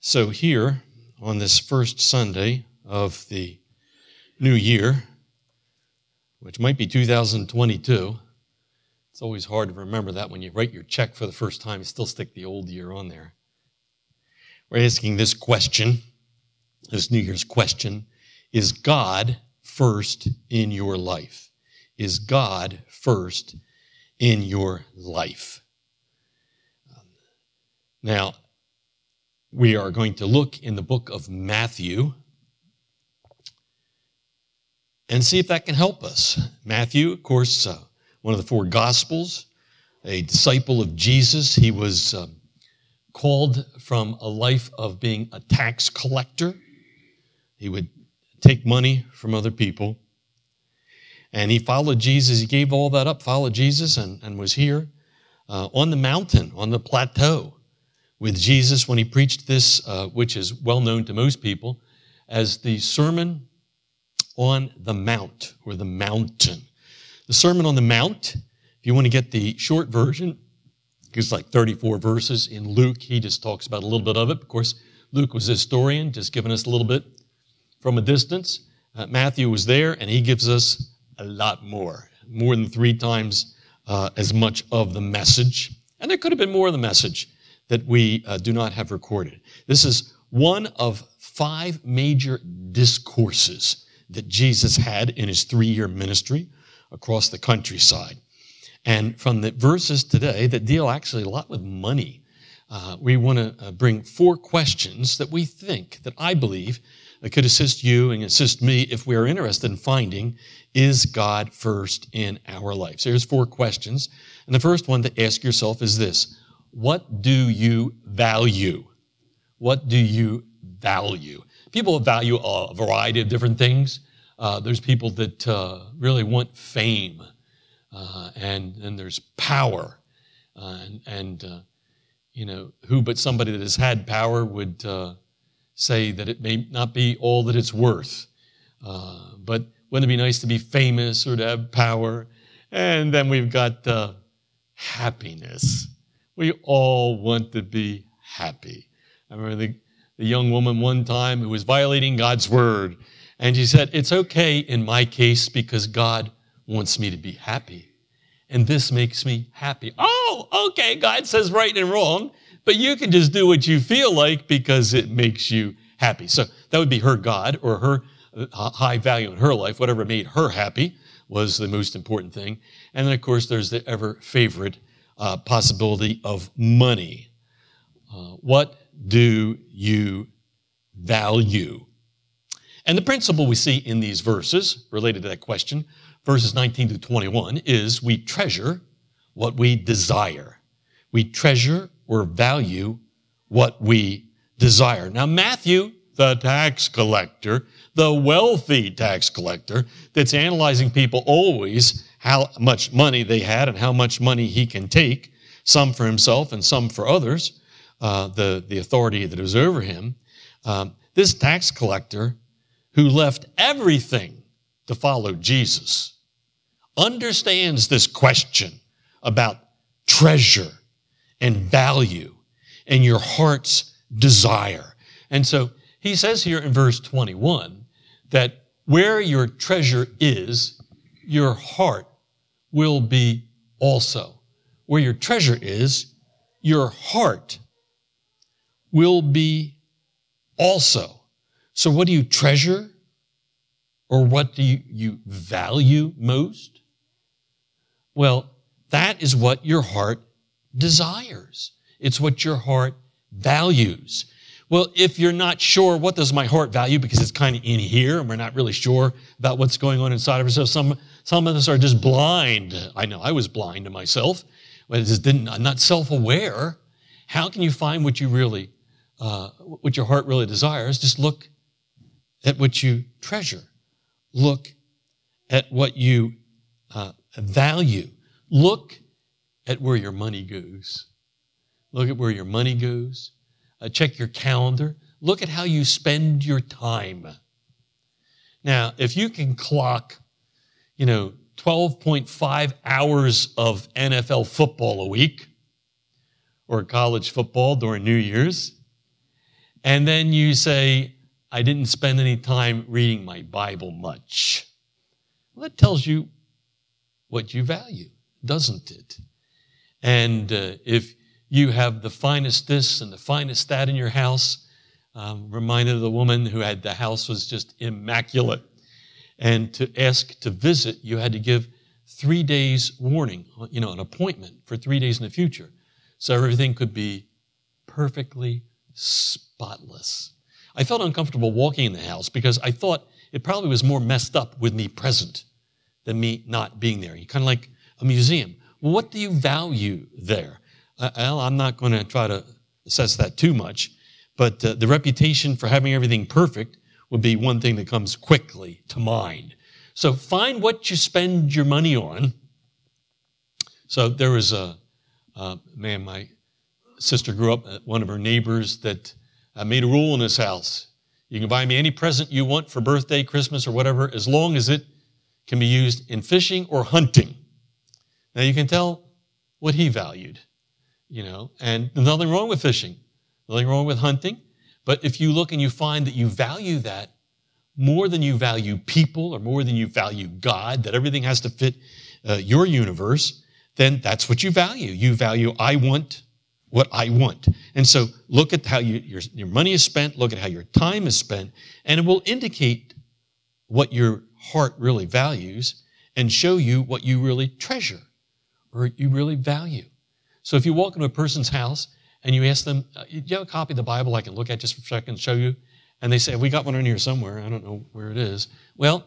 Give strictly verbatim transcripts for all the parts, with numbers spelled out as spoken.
So here, on this first Sunday of the new year, which might be two thousand twenty-two, it's always hard to remember that when you write your check for the first time, you still stick the old year on there. We're asking this question, this New Year's question, is God first in your life? Is God first in your life? Now, we are going to look in the book of Matthew and see if that can help us. Matthew, of course, uh, one of the four Gospels, a disciple of Jesus. He was um, called from a life of being a tax collector. He would take money from other people. And he followed Jesus. He gave all that up, followed Jesus, and, and was here uh, on the mountain, on the plateau, with Jesus when he preached this, uh, which is well known to most people, as the Sermon on the Mount, or the mountain. The Sermon on the Mount, if you want to get the short version, it's like thirty-four verses. In Luke, he just talks about a little bit of it. Of course, Luke was a historian, just giving us a little bit from a distance. Uh, Matthew was there, and he gives us a lot more, more than three times uh, as much of the message. And there could have been more of the message that we uh, do not have recorded. This is one of five major discourses that Jesus had in his three-year ministry across the countryside. And from the verses today that deal actually a lot with money, uh, we want to uh, bring four questions that we think, that I believe, that could assist you and assist me if we are interested in finding, is God first in our life? So here's four questions. And the first one to ask yourself is this: what do you value? What do you value? People value a variety of different things. Uh, there's people that uh, really want fame, uh, and and there's power, uh, and, and uh, you know, who but somebody that has had power would uh, say that it may not be all that it's worth. Uh, but wouldn't it be nice to be famous or to have power? And then we've got uh, happiness. We all want to be happy. I remember the, the young woman one time who was violating God's word, and she said, it's okay in my case because God wants me to be happy, and this makes me happy. Oh, okay, God says right and wrong, but you can just do what you feel like because it makes you happy. So that would be her God, or her uh, high value in her life. Whatever made her happy was the most important thing. And then, of course, there's the ever-favorite Uh, possibility of money. Uh, what do you value? And the principle we see in these verses related to that question, verses nineteen to twenty-one, is we treasure what we desire. We treasure or value what we desire. Now, Matthew, the tax collector, the wealthy tax collector that's analyzing people always how much money they had and how much money he can take, some for himself and some for others, uh, the, the authority that is over him. Um, this tax collector who left everything to follow Jesus understands this question about treasure and value and your heart's desire. And so he says here in verse twenty-one that where your treasure is, your heart will be also. Where your treasure is, your heart will be also. So what do you treasure? Or what do you, you value most? Well, that is what your heart desires. It's what your heart values. Well, if you're not sure, what does my heart value? Because it's kind of in here, and we're not really sure about what's going on inside of ourselves. Some, some of us are just blind. I know I was blind to myself. I just didn't, I'm not self-aware. How can you find what you really, uh, what your heart really desires? Just look at what you treasure. Look at what you uh, value. Look at where your money goes. Look at where your money goes. Uh, check your calendar. Look at how you spend your time. Now, if you can clock, you know, twelve point five hours of N F L football a week, or college football during New Year's, And then you say, I didn't spend any time reading my Bible much. Well, that tells you what you value, doesn't it? And uh, if you have the finest this and the finest that in your house, um, reminded of the woman who had the house was just immaculate. And to ask to visit, you had to give three days warning, you know, an appointment for three days in the future. So everything could be perfectly spotless. I felt uncomfortable walking in the house because I thought it probably was more messed up with me present than me not being there. You kind of like a museum. Well, what do you value there? Uh, well, I'm not going to try to assess that too much, but uh, the reputation for having everything perfect would be one thing that comes quickly to mind. So find what you spend your money on. So there was a, uh, man, my sister grew up, uh, one of her neighbors that uh, made a rule in his house. You can buy me any present you want for birthday, Christmas, or whatever, as long as it can be used in fishing or hunting. Now you can tell what he valued, you know, and there's nothing wrong with fishing, nothing wrong with hunting. But if you look and you find that you value that more than you value people or more than you value God, that everything has to fit uh, your universe, then that's what you value. You value, I want what I want. And so look at how you, your, your money is spent, look at how your time is spent, and it will indicate what your heart really values and show you what you really treasure or you really value. So if you walk into a person's house and you ask them, do you have a copy of the Bible I can look at just for a second and show you? And they say, we got one in here somewhere. I don't know where it is. Well,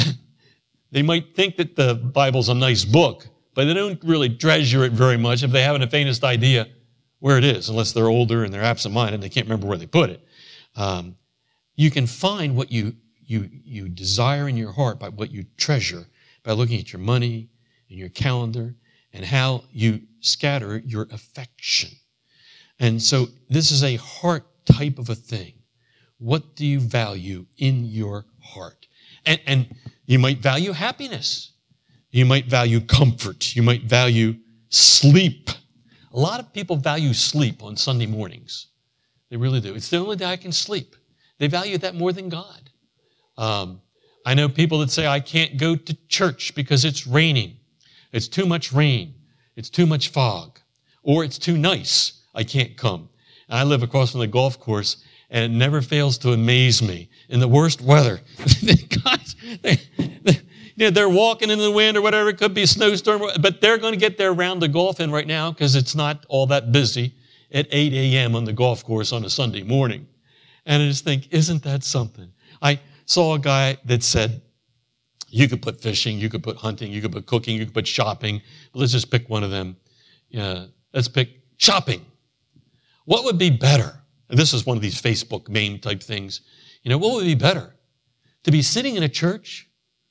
they might think that the Bible's a nice book, but they don't really treasure it very much if they haven't the faintest idea where it is, unless they're older and they're absent-minded and they can't remember where they put it. Um, you can find what you, you, you desire in your heart by what you treasure by looking at your money and your calendar and how you scatter your affection. And so this is a heart type of a thing. What do you value in your heart? And, and you might value happiness. You might value comfort. You might value sleep. A lot of people value sleep on Sunday mornings. They really do. It's the only day I can sleep. They value that more than God. Um, I know people that say, I can't go to church because it's raining. It's too much rain. It's too much fog. Or it's too nice. I can't come. And I live across from the golf course, and it never fails to amaze me. In the worst weather, guys, they, they, you know, they're walking in the wind or whatever. It could be a snowstorm, but they're going to get their round of golf in right now because it's not all that busy at eight a.m. on the golf course on a Sunday morning. And I just think, isn't that something? I saw a guy that said, you could put fishing, you could put hunting, you could put cooking, you could put shopping, but let's just pick one of them. Yeah, let's pick shopping. What would be better? And this is one of these Facebook meme type things. You know, what would be better? To be sitting in a church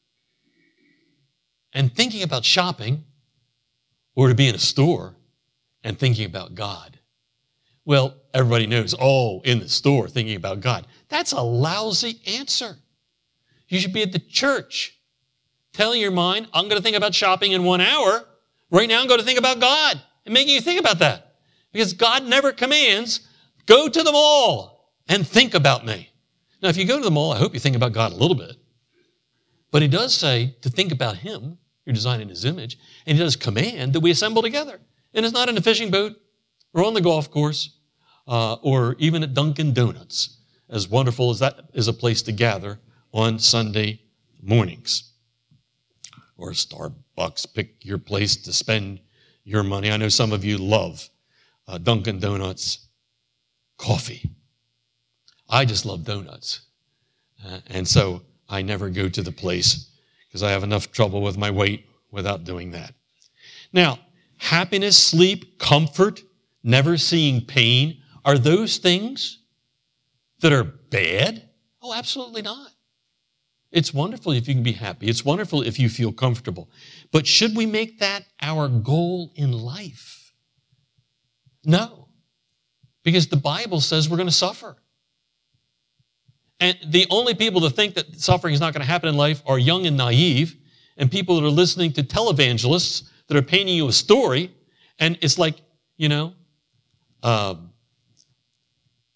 and thinking about shopping, or to be in a store and thinking about God? Well, everybody knows, oh, in the store thinking about God. That's a lousy answer. You should be at the church telling your mind, I'm going to think about shopping in one hour. Right now I'm going to think about God and making you think about that. Because God never commands, go to the mall and think about me. Now, if you go to the mall, I hope you think about God a little bit. But he does say to think about him. You're designed in his image. And he does command that we assemble together. And it's not in a fishing boat or on the golf course uh, or even at Dunkin' Donuts, as wonderful as that is a place to gather on Sunday mornings. Or Starbucks, pick your place to spend your money. I know some of you love uh, Dunkin' Donuts coffee. I just love donuts. Uh, and so I never go to the place because I have enough trouble with my weight without doing that. Now, happiness, sleep, comfort, never seeing pain, are those things that are bad? Oh, absolutely not. It's wonderful if you can be happy. It's wonderful if you feel comfortable. But should we make that our goal in life? No. Because the Bible says we're going to suffer. And the only people that think that suffering is not going to happen in life are young and naive, and people that are listening to televangelists that are painting you a story, and it's like, you know, um,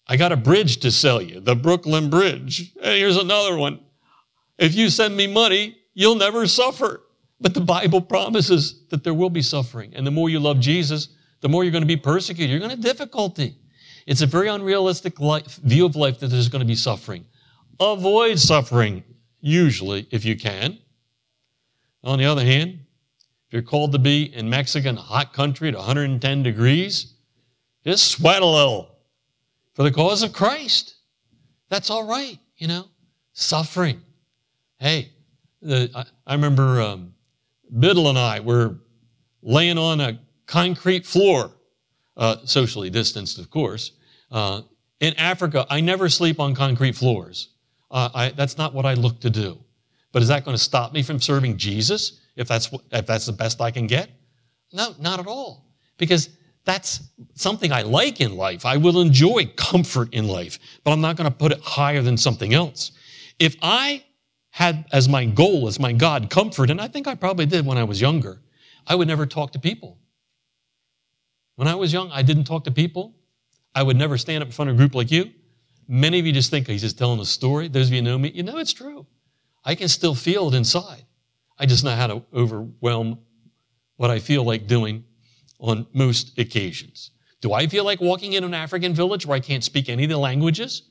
I got a bridge to sell you, the Brooklyn Bridge. And here's another one. If you send me money, you'll never suffer. But the Bible promises that there will be suffering. And the more you love Jesus, the more you're going to be persecuted. You're going to have difficulty. It's a very unrealistic life, view of life that there's going to be suffering. Avoid suffering, usually, if you can. On the other hand, if you're called to be in Mexican hot country at one hundred ten degrees, just sweat a little for the cause of Christ. That's all right, you know. Suffering. Hey, the, I, I remember um, Biddle and I were laying on a concrete floor, uh, socially distanced, of course. Uh, in Africa, I never sleep on concrete floors. Uh, I, that's not what I look to do. But is that going to stop me from serving Jesus if that's, if that's the best I can get? No, not at all. Because that's something I like in life. I will enjoy comfort in life, but I'm not going to put it higher than something else. If I had as my goal, as my God, comfort, and I think I probably did when I was younger, I would never talk to people. When I was young, I didn't talk to people. I would never stand up in front of a group like you. Many of you just think he's just telling a story. Those of you who know me, you know it's true. I can still feel it inside. I just know how to overwhelm what I feel like doing on most occasions. Do I feel like walking in an African village where I can't speak any of the languages?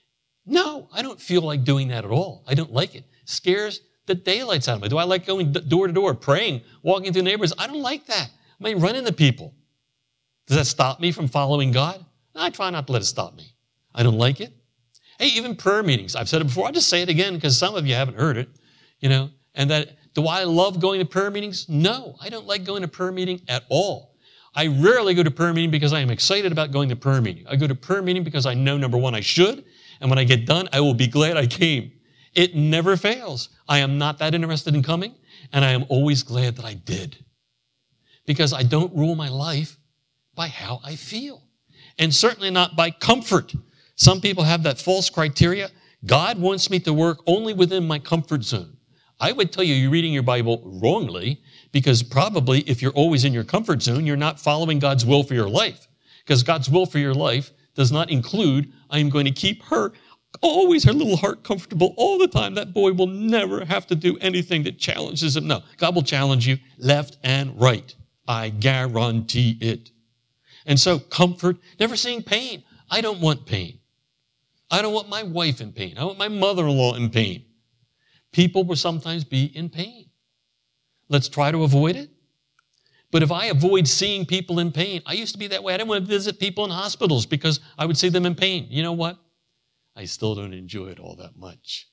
No, I don't feel like doing that at all. I don't like it. It scares the daylights out of me. Do I like going door to door, praying, walking through neighborhoods? I don't like that. I may run into people. Does that stop me from following God? I try not to let it stop me. I don't like it. Hey, even prayer meetings. I've said it before. I'll just say it again because some of you haven't heard it. You know, and that, do I love going to prayer meetings? No, I don't like going to prayer meeting at all. I rarely go to prayer meeting because I am excited about going to prayer meeting. I go to prayer meeting because I know, number one, I should. And when I get done, I will be glad I came. It never fails. I am not that interested in coming. And I am always glad that I did. Because I don't rule my life by how I feel. And certainly not by comfort. Some people have that false criteria. God wants me to work only within my comfort zone. I would tell you you're reading your Bible wrongly because probably if you're always in your comfort zone, you're not following God's will for your life. Because God's will for your life does not include, I am going to keep her, always her little heart comfortable all the time. That boy will never have to do anything that challenges him. No, God will challenge you left and right. I guarantee it. And so comfort, never seeing pain. I don't want pain. I don't want my wife in pain. I want my mother-in-law in pain. People will sometimes be in pain. Let's try to avoid it. But if I avoid seeing people in pain, I used to be that way. I didn't want to visit people in hospitals because I would see them in pain. You know what? I still don't enjoy it all that much.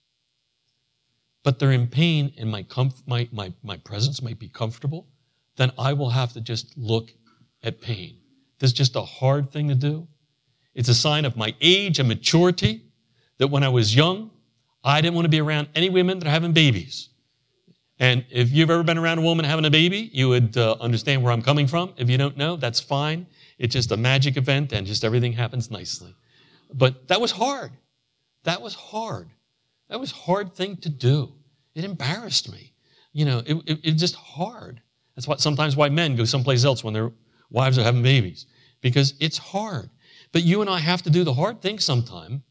But they're in pain and my, comf- my, my, my presence might be comfortable, then I will have to just look at pain. This is just a hard thing to do. It's a sign of my age and maturity that when I was young, I didn't want to be around any women that are having babies. And if you've ever been around a woman having a baby, you would uh, understand where I'm coming from. If you don't know, that's fine. It's just a magic event and just everything happens nicely. But that was hard. That was hard. That was a hard thing to do. It embarrassed me. You know, it, it, it's just hard. That's why sometimes why men go someplace else when their wives are having babies. Because it's hard. But you and I have to do the hard thing sometime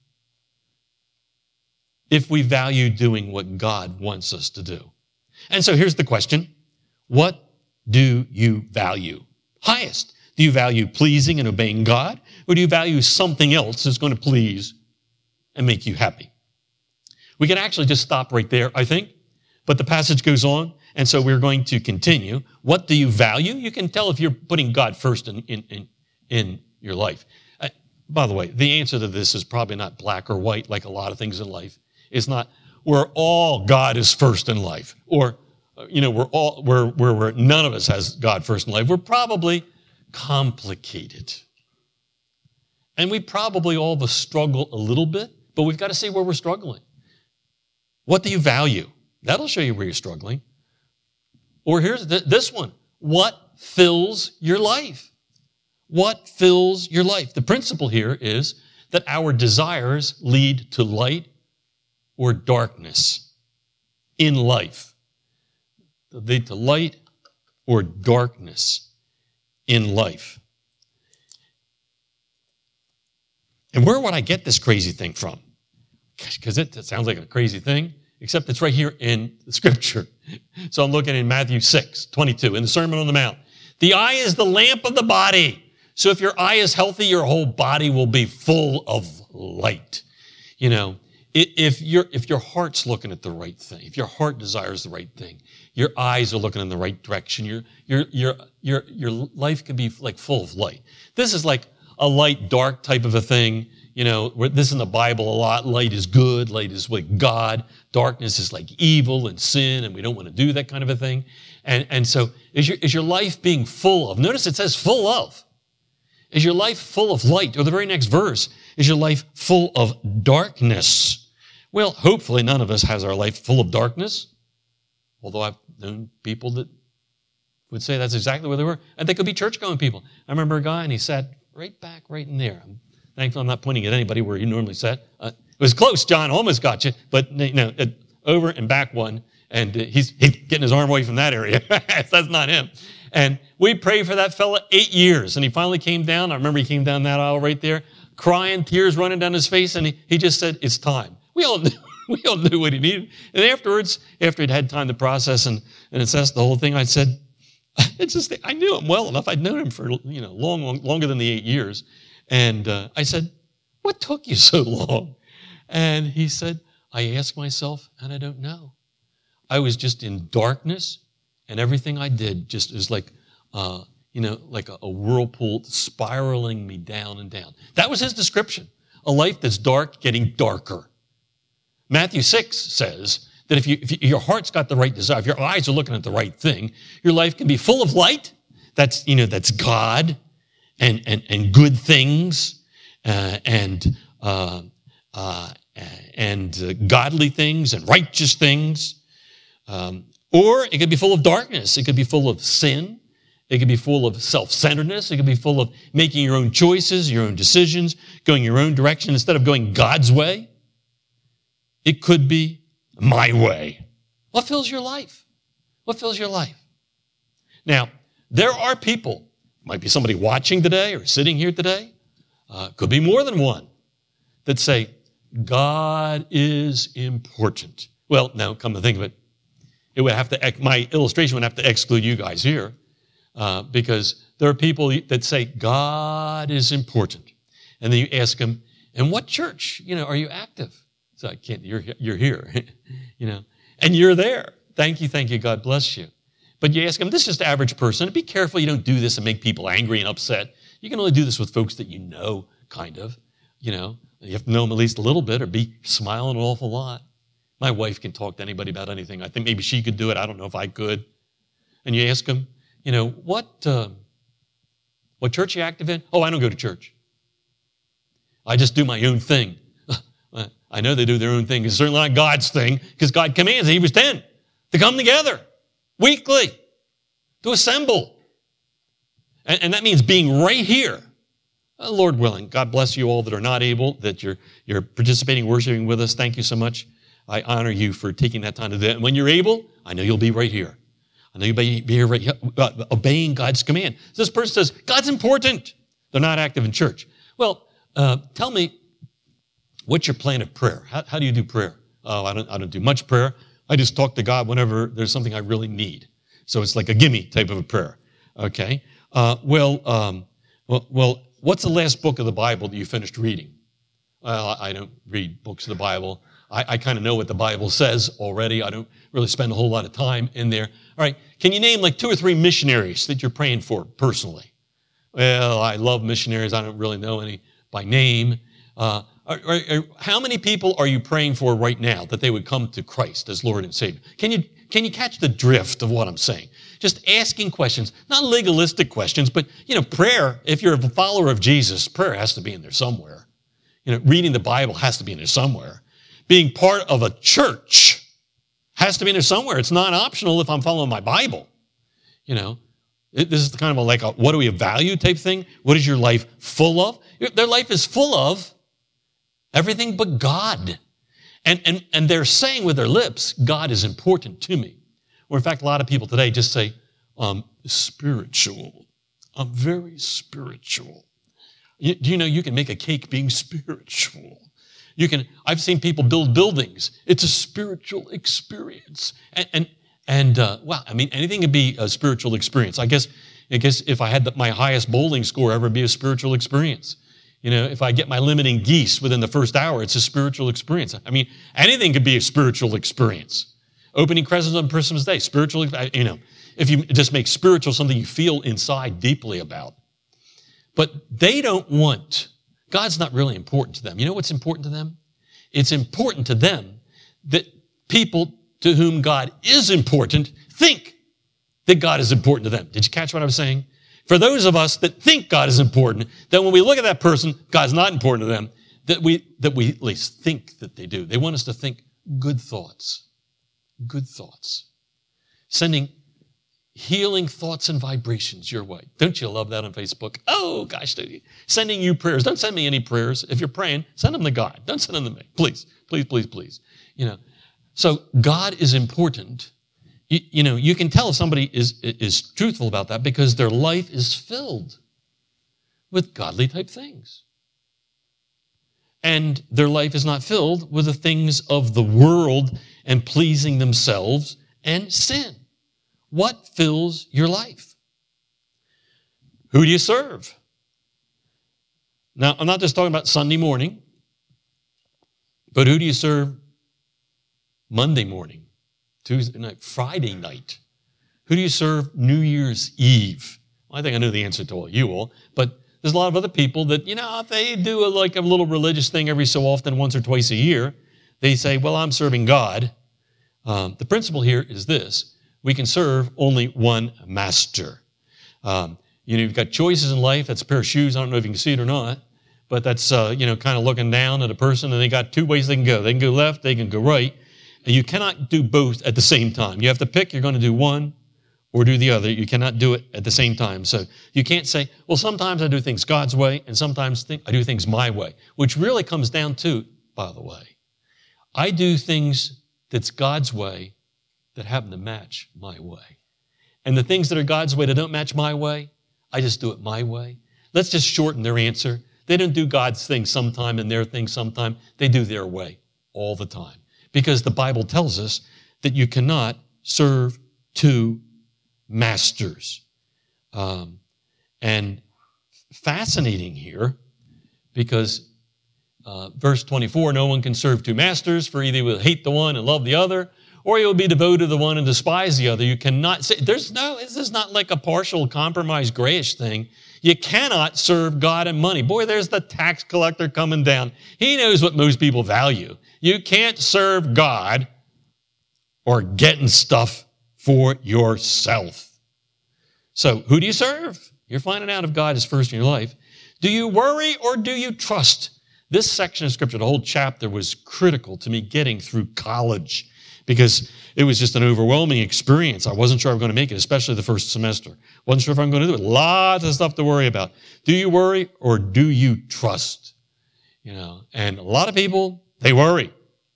if we value doing what God wants us to do. And so here's the question. What do you value highest? Do you value pleasing and obeying God? Or do you value something else that's going to please and make you happy? We can actually just stop right there, I think. But the passage goes on, and so we're going to continue. What do you value? You can tell if you're putting God first in, in, in, in your life. Uh, by the way, the answer to this is probably not black or white like a lot of things in life. It's not where all God is first in life, or you know, we're all where where we're, none of us has God first in life. We're probably complicated, and we probably all of us struggle a little bit. But we've got to see where we're struggling. What do you value? That'll show you where you're struggling. Or here's th- this one: what fills your life? What fills your life? The principle here is that our desires lead to light or darkness in life. They lead to light or darkness in life. And where would I get this crazy thing from? Because it, it sounds like a crazy thing, except it's right here in the scripture. So I'm looking in Matthew six twenty-two, in the Sermon on the Mount. The eye is the lamp of the body. So if your eye is healthy, your whole body will be full of light. You know, if your if your heart's looking at the right thing, if your heart desires the right thing, your eyes are looking in the right direction, your your your your your life can be like full of light. This is like a light dark type of a thing. You know, this is in the Bible a lot. Light is good. Light is like God. Darkness is like evil and sin, and we don't want to do that kind of a thing. And and so is your is your life being full of? Notice it says full of. Is your life full of light? Or the very next verse, is your life full of darkness? Well, hopefully none of us has our life full of darkness. Although I've known people that would say that's exactly where they were. And they could be church-going people. I remember a guy, and he sat right back right in there. I'm thankful I'm not pointing at anybody where he normally sat. Uh, it was close, John, almost got you. But, you know, over and back one. And he's, he's getting his arm away from that area. That's not him. And we prayed for that fella eight years. And he finally came down. I remember he came down that aisle right there, crying, tears running down his face. And he, he just said, it's time. We all knew, we all knew what he needed. And afterwards, after he'd had time to process and, and assess the whole thing, I said, it's just, I knew him well enough. I'd known him for, you know, long, long longer than the eight years. And uh, I said, what took you so long? And he said, I asked myself, and I don't know. I was just in darkness, and everything I did just is like, uh, you know, like a, a whirlpool spiraling me down and down. That was his description. A life that's dark, getting darker. Matthew six says that if, you, if you, your heart's got the right desire, if your eyes are looking at the right thing, your life can be full of light. That's, you know, that's God and and and good things uh, and uh, uh, and uh, godly things and righteous things. Um, or it could be full of darkness. It could be full of sin. It could be full of self-centeredness. It could be full of making your own choices, your own decisions, going your own direction instead of going God's way. It could be my way. What fills your life? What fills your life? Now, there are people, might be somebody watching today or sitting here today, uh, could be more than one, that say, God is important. Well, now, come to think of it, it would have to, my illustration would have to exclude you guys here, uh, because there are people that say God is important. And then you ask them, in what church, you know, are you active? So I can't, you're, you're here, you know, and you're there. Thank you, thank you, God bless you. But you ask them, this is just the average person. Be careful you don't do this and make people angry and upset. You can only do this with folks that you know, kind of, you know. You have to know them at least a little bit or be smiling an awful lot. My wife can talk to anybody about anything. I think maybe she could do it. I don't know if I could. And you ask them, you know, what uh, what church are you active in? Oh, I don't go to church. I just do my own thing. I know they do their own thing. It's certainly not God's thing because God commands in Hebrews ten to come together weekly, to assemble. And, and that means being right here. Uh, Lord willing, God bless you all that are not able, that you're, you're participating, worshiping with us. Thank you so much. I honor you for taking that time to do that. And when you're able, I know you'll be right here. I know you'll be, be here right here, uh, obeying God's command. So this person says, God's important. They're not active in church. Well, uh, tell me, what's your plan of prayer? How, how do you do prayer? Oh, I don't, I don't do much prayer. I just talk to God whenever there's something I really need. So it's like a gimme type of a prayer. Okay. Uh, well, um, well, well, what's the last book of the Bible that you finished reading? Well, I don't read books of the Bible. I, I kind of know what the Bible says already. I don't really spend a whole lot of time in there. All right. Can you name like two or three missionaries that you're praying for personally? Well, I love missionaries. I don't really know any by name. Uh, are, are, are, how many people are you praying for right now that they would come to Christ as Lord and Savior? Can you, can you catch the drift of what I'm saying? Just asking questions, not legalistic questions, but, you know, prayer, if you're a follower of Jesus, prayer has to be in there somewhere. You know, reading the Bible has to be in there somewhere. Being part of a church has to be in there somewhere. It's not optional if I'm following my Bible. You know, it, this is kind of a, like a what do we value type thing. What is your life full of? Their life is full of everything but God. And, and, and they're saying with their lips, God is important to me. Or in fact, a lot of people today just say, um, spiritual. I'm very spiritual. You, do you know you can make a cake being spiritual? You can, I've seen people build buildings. It's a spiritual experience. And, and, and uh, well, I mean, anything can be a spiritual experience. I guess, I guess if I had the, my highest bowling score ever, it'd be a spiritual experience. You know, if I get my limiting geese within the first hour, it's a spiritual experience. I mean, anything could be a spiritual experience. Opening presents on Christmas Day, spiritual, you know, if you just make spiritual something you feel inside deeply about. But they don't want, God's not really important to them. You know what's important to them? It's important to them that people to whom God is important think that God is important to them. Did you catch what I was saying? For those of us that think God is important, that when we look at that person, God's not important to them, that we, that we at least think that they do. They want us to think good thoughts. Good thoughts. Sending healing thoughts and vibrations your way. Don't you love that on Facebook? Oh, gosh, do you? Sending you prayers. Don't send me any prayers. If you're praying, send them to God. Don't send them to me. Please, please, please, please. You know, so God is important. You, you know, you can tell if somebody is, is truthful about that because their life is filled with godly type things. And their life is not filled with the things of the world and pleasing themselves and sin. What fills your life? Who do you serve? Now, I'm not just talking about Sunday morning, but who do you serve Monday morning, Tuesday night, Friday night? Who do you serve New Year's Eve? Well, I think I know the answer to all you all, but there's a lot of other people that, you know, if they do a, like a little religious thing every so often, once or twice a year, they say, well, I'm serving God. Um, the principle here is this. We can serve only one master. Um, you know, you've got choices in life. That's a pair of shoes. I don't know if you can see it or not, but that's, uh, you know, kind of looking down at a person, and they got two ways they can go. They can go left, they can go right, and you cannot do both at the same time. You have to pick. You're going to do one or do the other. You cannot do it at the same time. So you can't say, well, sometimes I do things God's way, and sometimes th- I do things my way, which really comes down to, by the way, I do things that's God's way that happen to match my way. And the things that are God's way that don't match my way, I just do it my way. Let's just shorten their answer. They don't do God's thing sometime and their thing sometime. They do their way all the time. Because the Bible tells us that you cannot serve two masters. Um, and fascinating here, because uh, verse twenty-four, no one can serve two masters, for either he will hate the one and love the other, or you'll be devoted to the one and despise the other. You cannot say, there's no, this is not like a partial compromise grayish thing. You cannot serve God and money. Boy, there's the tax collector coming down. He knows what most people value. You can't serve God or getting stuff for yourself. So who do you serve? You're finding out if God is first in your life. Do you worry or do you trust? This section of Scripture, the whole chapter, was critical to me getting through college, because it was just an overwhelming experience. I wasn't sure I was going to make it, especially the first semester. Wasn't sure if I'm going to do it. Lots of stuff to worry about. Do you worry or do you trust? You know, and a lot of people, they worry.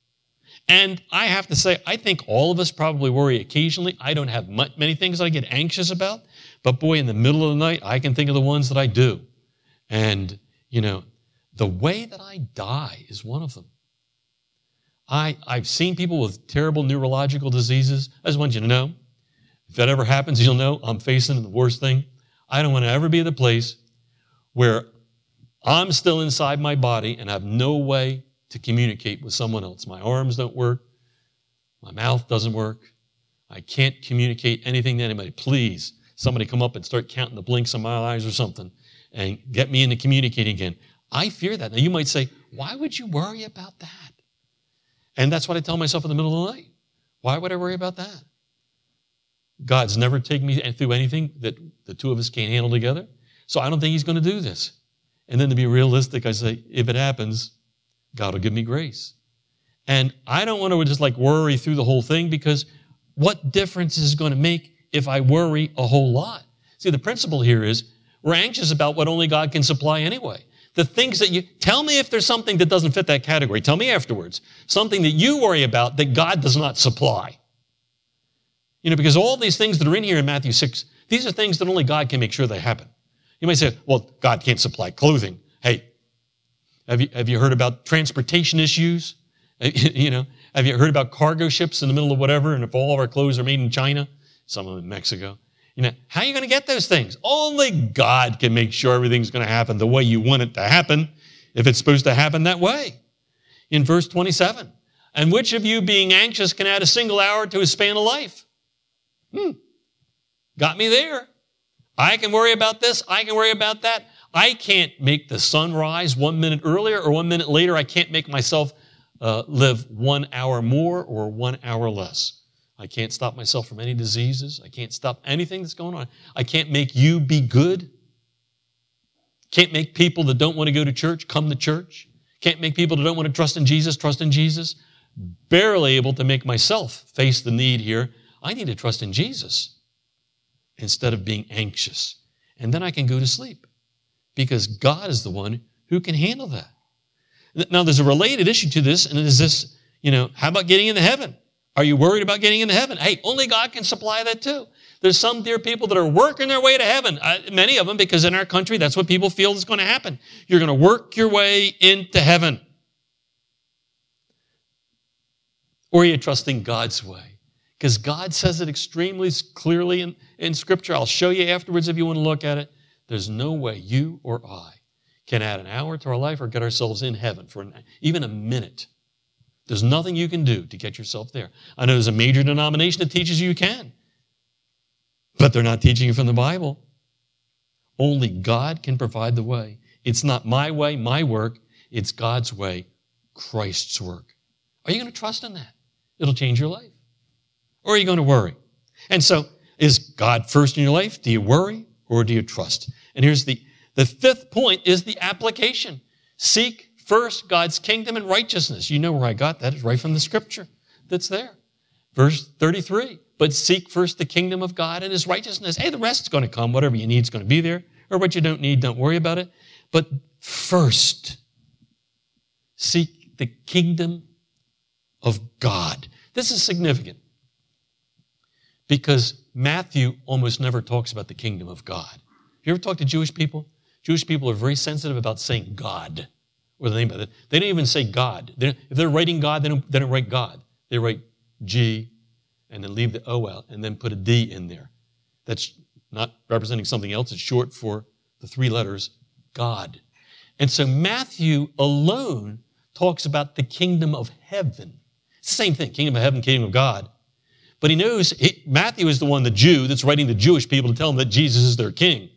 And I have to say, I think all of us probably worry occasionally. I don't have much, many things I get anxious about, but boy, in the middle of the night, I can think of the ones that I do. And, you know, the way that I die is one of them. I, I've seen people with terrible neurological diseases. I just want you to know, if that ever happens, you'll know I'm facing the worst thing. I don't want to ever be at the place where I'm still inside my body and have no way to communicate with someone else. My arms don't work. My mouth doesn't work. I can't communicate anything to anybody. Please, somebody come up and start counting the blinks of my eyes or something and get me into communicating again. I fear that. Now, you might say, why would you worry about that? And that's what I tell myself in the middle of the night. Why would I worry about that? God's never taken me through anything that the two of us can't handle together. So I don't think he's going to do this. And then to be realistic, I say, if it happens, God will give me grace. And I don't want to just like worry through the whole thing, because what difference is it going to make if I worry a whole lot? See, the principle here is we're anxious about what only God can supply anyway. The things that you, tell me if there's something that doesn't fit that category. Tell me afterwards. Something that you worry about that God does not supply. You know, because all these things that are in here in Matthew six, these are things that only God can make sure they happen. You might say, well, God can't supply clothing. Hey, have you, have you heard about transportation issues? You know, have you heard about cargo ships in the middle of whatever, and if all of our clothes are made in China, some of them in Mexico, you know, how are you going to get those things? Only God can make sure everything's going to happen the way you want it to happen, if it's supposed to happen that way. In verse twenty-seven, and which of you being anxious can add a single hour to his span of life? Hmm. Got me there. I can worry about this. I can worry about that. I can't make the sun rise one minute earlier or one minute later. I can't make myself uh, live one hour more or one hour less. I can't stop myself from any diseases. I can't stop anything that's going on. I can't make you be good. Can't make people that don't want to go to church come to church. Can't make people that don't want to trust in Jesus trust in Jesus. Barely able to make myself face the need here. I need to trust in Jesus instead of being anxious. And then I can go to sleep because God is the one who can handle that. Now, there's a related issue to this, and it is this, you know, how about getting into heaven? Are you worried about getting into heaven? Hey, only God can supply that too. There's some dear people that are working their way to heaven, uh, many of them, because in our country, that's what people feel is going to happen. You're going to work your way into heaven. Or are you trusting God's way? Because God says it extremely clearly in, in Scripture. I'll show you afterwards if you want to look at it. There's no way you or I can add an hour to our life or get ourselves in heaven for an, even a minute. There's nothing you can do to get yourself there. I know there's a major denomination that teaches you you can, but they're not teaching you from the Bible. Only God can provide the way. It's not my way, my work. It's God's way, Christ's work. Are you going to trust in that? It'll change your life. Or are you going to worry? And so, is God first in your life? Do you worry or do you trust? And here's the, the fifth point is the application. Seek first God's kingdom and righteousness. You know where I got that. It's right from the Scripture that's there. Verse thirty-three, but seek first the kingdom of God and His righteousness. Hey, the rest is going to come. Whatever you need is going to be there. Or what you don't need, don't worry about it. But first, seek the kingdom of God. This is significant because Matthew almost never talks about the kingdom of God. You ever talk to Jewish people? Jewish people are very sensitive about saying God or the name of it. They don't even say God. They don't, if they're writing God, they don't, they don't write God. They write G and then leave the O out and then put a D in there. That's not representing something else. It's short for the three letters God. And so Matthew alone talks about the kingdom of heaven. It's the same thing, kingdom of heaven, kingdom of God. But he knows, he, Matthew is the one, the Jew, that's writing the Jewish people to tell them that Jesus is their king.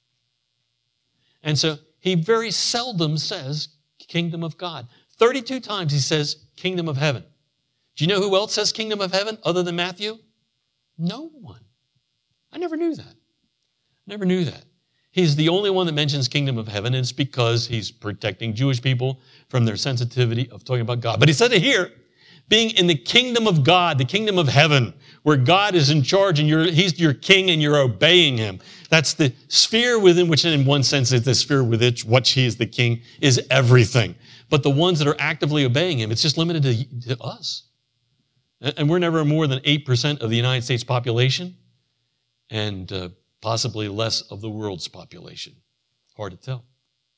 And so he very seldom says kingdom of God. thirty-two times he says kingdom of heaven. Do you know who else says kingdom of heaven other than Matthew? No one. I never knew that. Never knew that. He's the only one that mentions kingdom of heaven, and it's because he's protecting Jewish people from their sensitivity of talking about God. But he said it here, being in the kingdom of God, the kingdom of heaven, where God is in charge and you're, He's your king and you're obeying Him. That's the sphere within which, in one sense, is the sphere within which He is the king, is everything. But the ones that are actively obeying Him, it's just limited to, to us. And we're never more than eight percent of the United States population and uh, possibly less of the world's population. Hard to tell.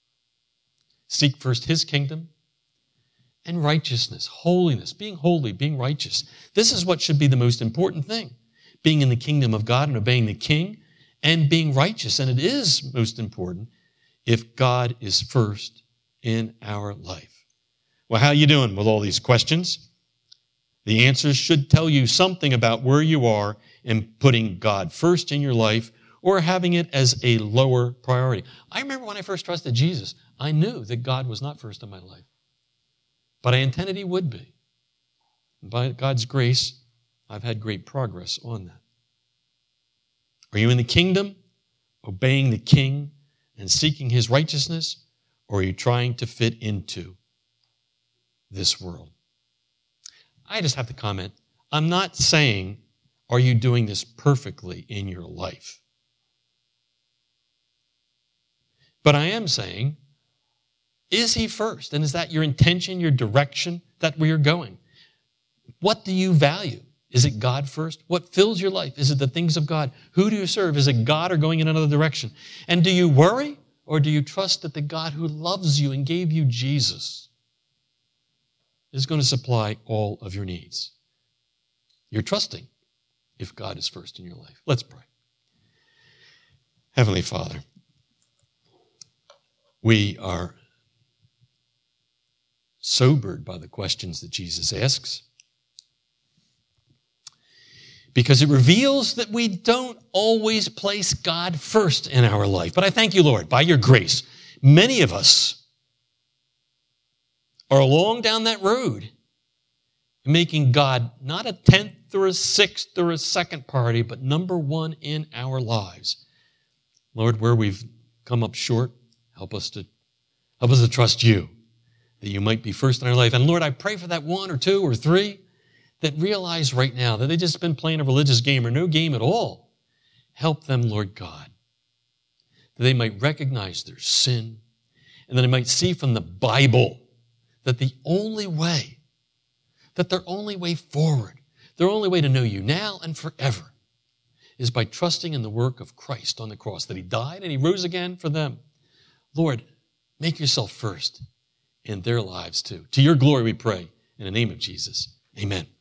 Seek first His kingdom and righteousness, holiness, being holy, being righteous. This is what should be the most important thing. Being in the kingdom of God and obeying the King and being righteous. And it is most important if God is first in our life. Well, how are you doing with all these questions? The answers should tell you something about where you are in putting God first in your life or having it as a lower priority. I remember when I first trusted Jesus, I knew that God was not first in my life. But I intended He would be. And by God's grace, I've had great progress on that. Are you in the kingdom, obeying the King and seeking His righteousness, or are you trying to fit into this world? I just have to comment, I'm not saying, are you doing this perfectly in your life? But I am saying, is He first? And is that your intention, your direction, that where you're going? What do you value? Is it God first? What fills your life? Is it the things of God? Who do you serve? Is it God or going in another direction? And do you worry Or do you trust that the God who loves you and gave you Jesus is going to supply all of your needs? You're trusting if God is first in your life. Let's pray. Heavenly Father, we are sobered by the questions that Jesus asks, because it reveals that we don't always place God first in our life. But I thank you, Lord, by your grace, many of us are along down that road, making God not a tenth or a sixth or a second party, but number one in our lives. Lord, where we've come up short, help us to help us to trust you, that you might be first in our life. And Lord, I pray for that one or two or three that realize right now that they've just been playing a religious game or no game at all. Help them, Lord God, that they might recognize their sin and that they might see from the Bible that the only way, that their only way forward, their only way to know you now and forever is by trusting in the work of Christ on the cross, that he died and he rose again for them. Lord, make yourself first in their lives too. To your glory we pray. In the name of Jesus, amen.